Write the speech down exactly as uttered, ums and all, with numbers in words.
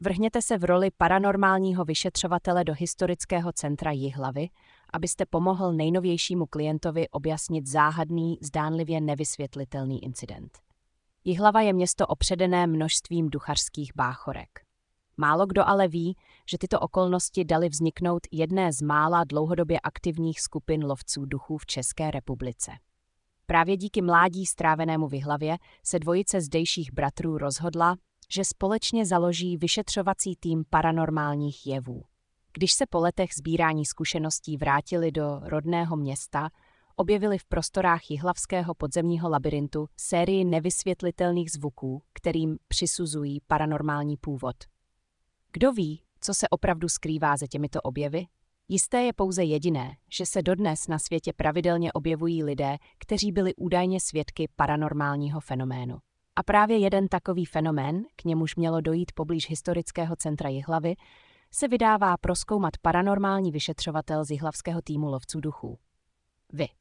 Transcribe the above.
Vrhněte se v roli paranormálního vyšetřovatele do historického centra Jihlavy, abyste pomohl nejnovějšímu klientovi objasnit záhadný, zdánlivě nevysvětlitelný incident. Jihlava je město opředené množstvím duchařských báchorek. Málo kdo ale ví, že tyto okolnosti daly vzniknout jedné z mála dlouhodobě aktivních skupin lovců duchů v České republice. Právě díky mládí strávenému v Jihlavě se dvojice zdejších bratrů rozhodla, že společně založí vyšetřovací tým paranormálních jevů. Když se po letech sbírání zkušeností vrátili do rodného města, objevili v prostorách jihlavského podzemního labyrintu sérii nevysvětlitelných zvuků, kterým přisuzují paranormální původ. Kdo ví, co se opravdu skrývá za těmito objevy? Jisté je pouze jediné, že se dodnes na světě pravidelně objevují lidé, kteří byli údajně svědky paranormálního fenoménu. A právě jeden takový fenomén, k němuž mělo dojít poblíž historického centra Jihlavy, se vydává prozkoumat paranormální vyšetřovatel z jihlavského týmu lovců duchů. Vy.